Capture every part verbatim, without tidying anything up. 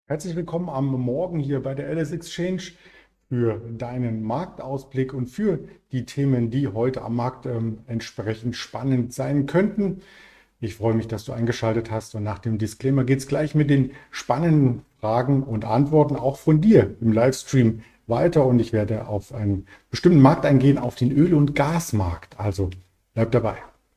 Herzlich willkommen am Morgen hier bei der L S Exchange für deinen Marktausblick und für die Themen, die heute am Markt ähm, entsprechend spannend sein könnten. Ich freue mich, dass du eingeschaltet hast, und nach dem Disclaimer geht es gleich mit den spannenden Fragen und Antworten auch von dir im Livestream weiter, und ich werde auf einen bestimmten Markt eingehen, auf den Öl- und Gasmarkt. Also bleib dabei.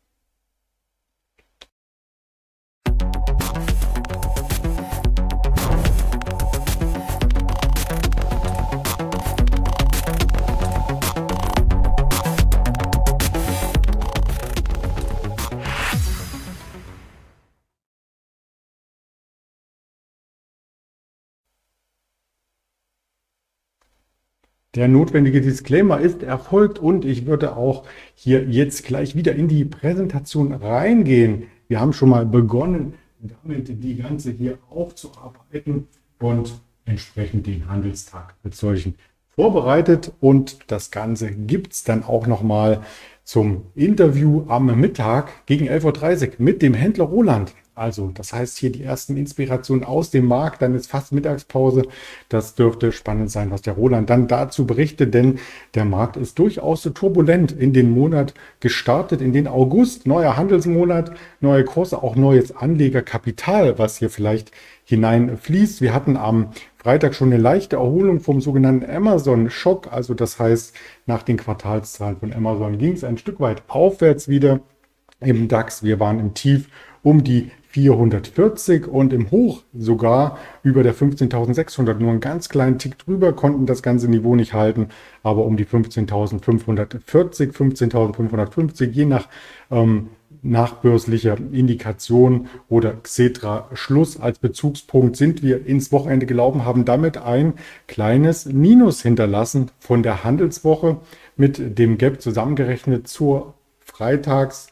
Der notwendige Disclaimer ist erfolgt, und ich würde auch hier jetzt gleich wieder in die Präsentation reingehen. Wir haben schon mal begonnen, damit die ganze hier aufzuarbeiten und entsprechend den Handelstag mit solchen vorbereitet. Und das Ganze gibt es dann auch noch mal zum Interview am Mittag gegen elf Uhr dreißig mit dem Händler Roland. Also, das heißt hier die ersten Inspirationen aus dem Markt, dann ist fast Mittagspause. Das dürfte spannend sein, was der Roland dann dazu berichtet, denn der Markt ist durchaus so turbulent in den Monat gestartet, in den August, neuer Handelsmonat, neue Kurse, auch neues Anlegerkapital, was hier vielleicht hineinfließt. Wir hatten am Freitag schon eine leichte Erholung vom sogenannten Amazon-Schock, also das heißt, nach den Quartalszahlen von Amazon ging es ein Stück weit aufwärts wieder im DAX. Wir waren im Tief um die vierhundertvierzig und im Hoch sogar über der fünfzehntausendsechshundert, nur einen ganz kleinen Tick drüber, konnten das ganze Niveau nicht halten, aber um die fünfzehntausendfünfhundertvierzig, fünfzehntausendfünfhundertfünfzig, je nach ähm, nachbörslicher Indikation oder Xetra Schluss als Bezugspunkt sind wir ins Wochenende gelaufen, haben damit ein kleines Minus hinterlassen von der Handelswoche mit dem Gap zusammengerechnet zur Freitags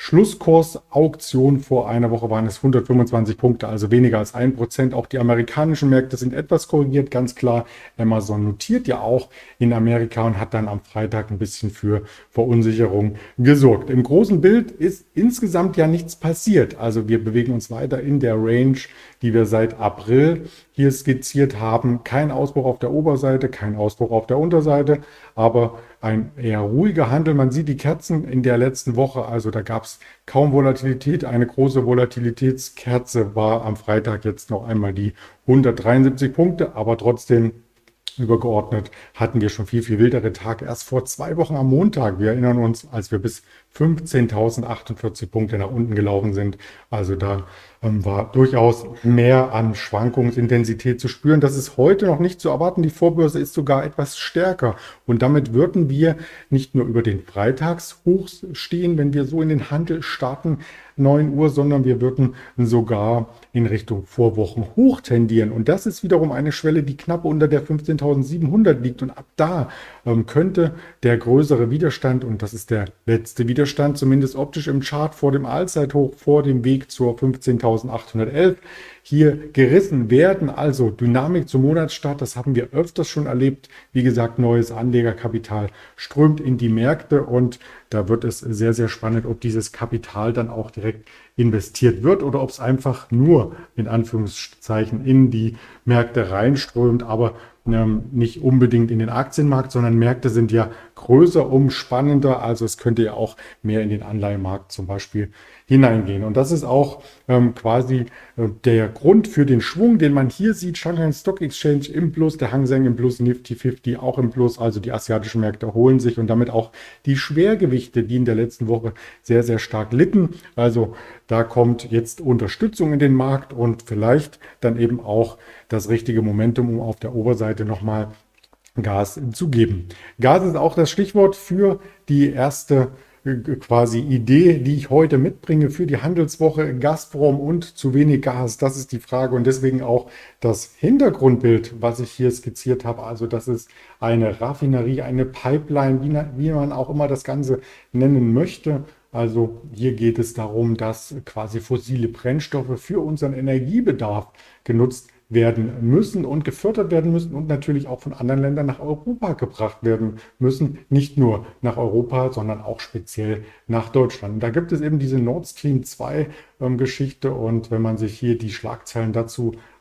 Schlusskurs-Auktion vor einer Woche waren es hundertfünfundzwanzig Punkte, also weniger als ein Prozent. Auch die amerikanischen Märkte sind etwas korrigiert, ganz klar. Amazon notiert ja auch in Amerika und hat dann am Freitag ein bisschen für Verunsicherung gesorgt. Im großen Bild ist insgesamt ja nichts passiert. Also wir bewegen uns weiter in der Range, die wir seit April hier skizziert haben. Kein Ausbruch auf der Oberseite, kein Ausbruch auf der Unterseite, aber ein eher ruhiger Handel. Man sieht die Kerzen in der letzten Woche, also da gab es kaum Volatilität. Eine große Volatilitätskerze war am Freitag jetzt noch einmal die hundertdreiundsiebzig Punkte, aber trotzdem übergeordnet hatten wir schon viel, viel wildere Tage. Erst vor zwei Wochen am Montag, wir erinnern uns, als wir bis fünfzehntausendachundvierzig Punkte nach unten gelaufen sind. Also da ähm, war durchaus mehr an Schwankungsintensität zu spüren. Das ist heute noch nicht zu erwarten. Die Vorbörse ist sogar etwas stärker. Und damit würden wir nicht nur über den Freitagshochs stehen, wenn wir so in den Handel starten, neun Uhr, sondern wir würden sogar in Richtung Vorwochen hoch tendieren. Und das ist wiederum eine Schwelle, die knapp unter der fünfzehntausendsiebenhundert liegt. Und ab da ähm, könnte der größere Widerstand, und das ist der letzte Widerstand, zumindest optisch im Chart vor dem Allzeithoch, vor dem Weg zur fünfzehntausendachthundertelf, hier gerissen werden. Also Dynamik zum Monatsstart, das haben wir öfters schon erlebt. Wie gesagt, neues Anlegerkapital strömt in die Märkte, und da wird es sehr, sehr spannend, ob dieses Kapital dann auch direkt investiert wird oder ob es einfach nur in Anführungszeichen in die Märkte reinströmt, aber ähm, nicht unbedingt in den Aktienmarkt, sondern Märkte sind ja größer, umspannender. Also es könnte ja auch mehr in den Anleihenmarkt zum Beispiel hineingehen. Und das ist auch ähm, quasi äh, der Grund für den Schwung, den man hier sieht. Shanghai Stock Exchange im Plus, der Hang Seng im Plus, Nifty fünfzig auch im Plus. Also die asiatischen Märkte erholen sich und damit auch die Schwergewichte, die in der letzten Woche sehr, sehr stark litten. Also da kommt jetzt Unterstützung in den Markt und vielleicht dann eben auch das richtige Momentum, um auf der Oberseite nochmal Gas zu geben. Gas ist auch das Stichwort für die erste quasi Idee, die ich heute mitbringe für die Handelswoche. Gazprom und zu wenig Gas, das ist die Frage, und deswegen auch das Hintergrundbild, was ich hier skizziert habe. Also das ist eine Raffinerie, eine Pipeline, wie, wie man auch immer das Ganze nennen möchte. Also hier geht es darum, dass quasi fossile Brennstoffe für unseren Energiebedarf genutzt werden müssen und gefördert werden müssen und natürlich auch von anderen Ländern nach Europa gebracht werden müssen. Nicht nur nach Europa, sondern auch speziell nach Deutschland. Und da gibt es eben diese Nord Stream zwei ähm, Geschichte, und wenn man sich hier die Schlagzeilen dazu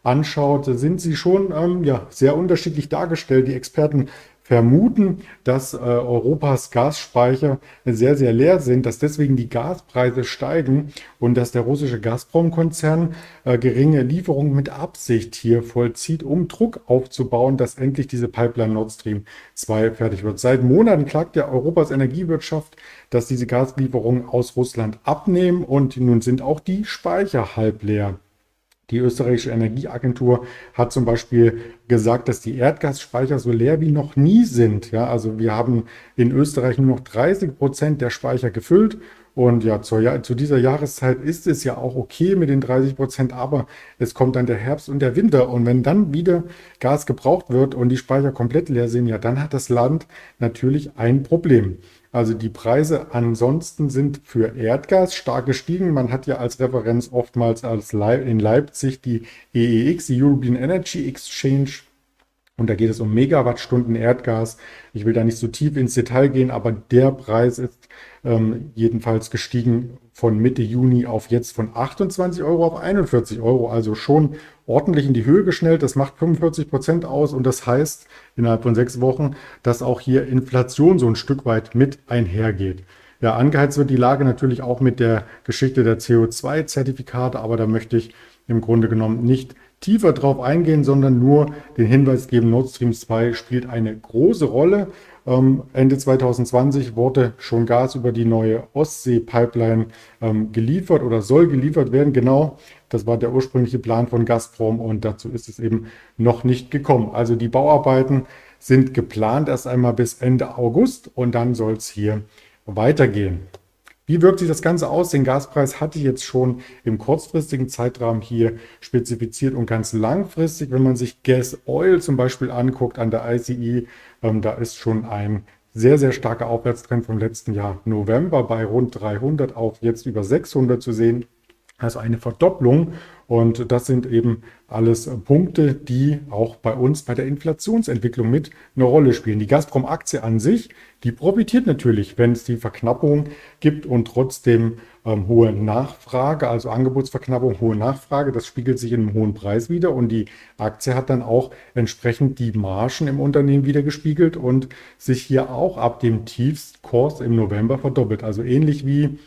anschaut, sind sie schon ähm, ja, sehr unterschiedlich dargestellt. Die Experten vermuten, dass äh, Europas Gasspeicher sehr, sehr leer sind, dass deswegen die Gaspreise steigen und dass der russische Gazprom-Konzern äh, geringe Lieferungen mit Absicht hier vollzieht, um Druck aufzubauen, dass endlich diese Pipeline Nord Stream zwei fertig wird. Seit Monaten klagt ja Europas Energiewirtschaft, dass diese Gaslieferungen aus Russland abnehmen und nun sind auch die Speicher halb leer. Die österreichische Energieagentur hat zum Beispiel gesagt, dass die Erdgasspeicher so leer wie noch nie sind. Ja, also wir haben in Österreich nur noch dreißig Prozent der Speicher gefüllt. Und ja, zur, zu dieser Jahreszeit ist es ja auch okay mit den dreißig Prozent, aber es kommt dann der Herbst und der Winter. Und wenn dann wieder Gas gebraucht wird und die Speicher komplett leer sind, ja, dann hat das Land natürlich ein Problem. Also die Preise ansonsten sind für Erdgas stark gestiegen. Man hat ja als Referenz oftmals als Leip in Leipzig die E E X, die European Energy Exchange. Und da geht es um Megawattstunden Erdgas. Ich will da nicht so tief ins Detail gehen, aber der Preis ist ähm, jedenfalls gestiegen von Mitte Juni auf jetzt von achtundzwanzig Euro auf einundvierzig Euro. Also schon ordentlich in die Höhe geschnellt. Das macht fünfundvierzig Prozent aus und das heißt innerhalb von sechs Wochen, dass auch hier Inflation so ein Stück weit mit einhergeht. Ja, angeheizt wird die Lage natürlich auch mit der Geschichte der C O zwei Zertifikate, aber da möchte ich im Grunde genommen nicht tiefer drauf eingehen, sondern nur den Hinweis geben, Nord Stream zwei spielt eine große Rolle. Ähm, Ende zwanzig zwanzig wurde schon Gas über die neue Ostsee-Pipeline ähm, geliefert oder soll geliefert werden. Genau, das war der ursprüngliche Plan von Gazprom und dazu ist es eben noch nicht gekommen. Also die Bauarbeiten sind geplant erst einmal bis Ende August und dann soll es hier weitergehen. Wie wirkt sich das Ganze aus? Den Gaspreis hatte ich jetzt schon im kurzfristigen Zeitrahmen hier spezifiziert und ganz langfristig, wenn man sich Gas Oil zum Beispiel anguckt an der I C E, ähm, da ist schon ein sehr, sehr starker Aufwärtstrend vom letzten Jahr November bei rund dreihundert auf jetzt über sechshundert zu sehen. Also eine Verdopplung und das sind eben alles Punkte, die auch bei uns bei der Inflationsentwicklung mit eine Rolle spielen. Die Gazprom-Aktie an sich, die profitiert natürlich, wenn es die Verknappung gibt und trotzdem ähm, hohe Nachfrage, also Angebotsverknappung, hohe Nachfrage, das spiegelt sich in einem hohen Preis wider und die Aktie hat dann auch entsprechend die Margen im Unternehmen wieder gespiegelt und sich hier auch ab dem Tiefstkurs im November verdoppelt. Also ähnlich wie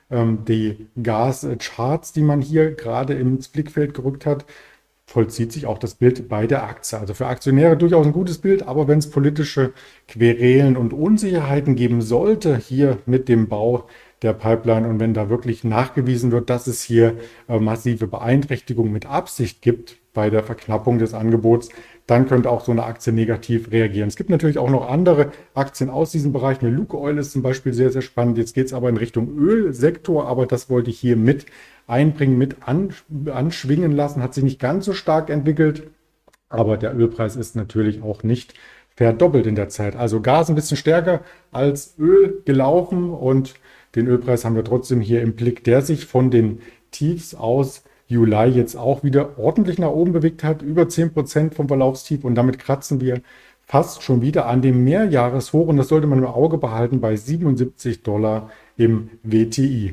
die Gascharts, die man hier gerade ins Blickfeld gerückt hat, vollzieht sich auch das Bild bei der Aktie. Also für Aktionäre durchaus ein gutes Bild, aber wenn es politische Querelen und Unsicherheiten geben sollte, hier mit dem Bau der Pipeline und wenn da wirklich nachgewiesen wird, dass es hier äh, massive Beeinträchtigungen mit Absicht gibt bei der Verknappung des Angebots, dann könnte auch so eine Aktie negativ reagieren. Es gibt natürlich auch noch andere Aktien aus diesem Bereich. Eine Luke Oil ist zum Beispiel sehr, sehr spannend. Jetzt geht es aber in Richtung Ölsektor, aber das wollte ich hier mit einbringen, mit anschwingen lassen. Hat sich nicht ganz so stark entwickelt, aber der Ölpreis ist natürlich auch nicht verdoppelt in der Zeit. Also Gas ein bisschen stärker als Öl gelaufen und den Ölpreis haben wir trotzdem hier im Blick, der sich von den Tiefs aus Juli jetzt auch wieder ordentlich nach oben bewegt hat, über zehn Prozent vom Verlaufstief und damit kratzen wir fast schon wieder an dem Mehrjahreshoch und das sollte man im Auge behalten bei siebenundsiebzig Dollar im W T I.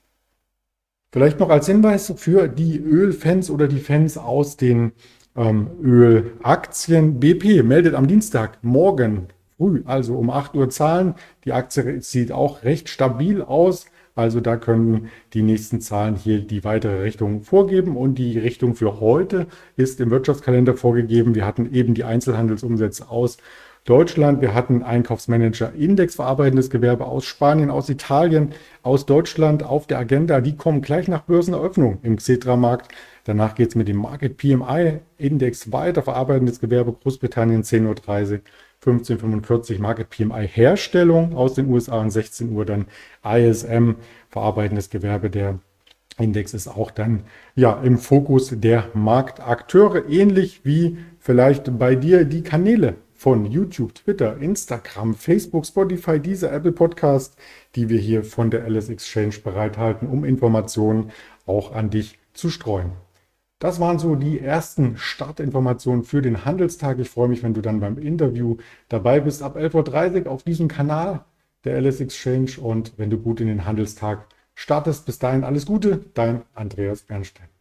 Vielleicht noch als Hinweis für die Ölfans oder die Fans aus den ähm, Ölaktien. B P meldet am Dienstag morgen früh, also um acht Uhr Zahlen. Die Aktie sieht auch recht stabil aus. Also da können die nächsten Zahlen hier die weitere Richtung vorgeben und die Richtung für heute ist im Wirtschaftskalender vorgegeben. Wir hatten eben die Einzelhandelsumsätze aus Deutschland, wir hatten Einkaufsmanager Index verarbeitendes Gewerbe aus Spanien, aus Italien, aus Deutschland auf der Agenda. Die kommen gleich nach Börseneröffnung im Xetra-Markt. Danach geht es mit dem Market P M I Index weiter, verarbeitendes Gewerbe Großbritannien zehn Uhr dreißig. fünfzehn Uhr fünfundvierzig Market P M I Herstellung aus den U S A und sechzehn Uhr dann I S M, verarbeitendes Gewerbe. Der Index ist auch dann ja im Fokus der Marktakteure, ähnlich wie vielleicht bei dir die Kanäle von YouTube, Twitter, Instagram, Facebook, Spotify, dieser Apple Podcast, die wir hier von der L S Exchange bereithalten, um Informationen auch an dich zu streuen. Das waren so die ersten Startinformationen für den Handelstag. Ich freue mich, wenn du dann beim Interview dabei bist ab elf Uhr dreißig auf diesem Kanal der L S Exchange und wenn du gut in den Handelstag startest. Bis dahin alles Gute, dein Andreas Bernstein.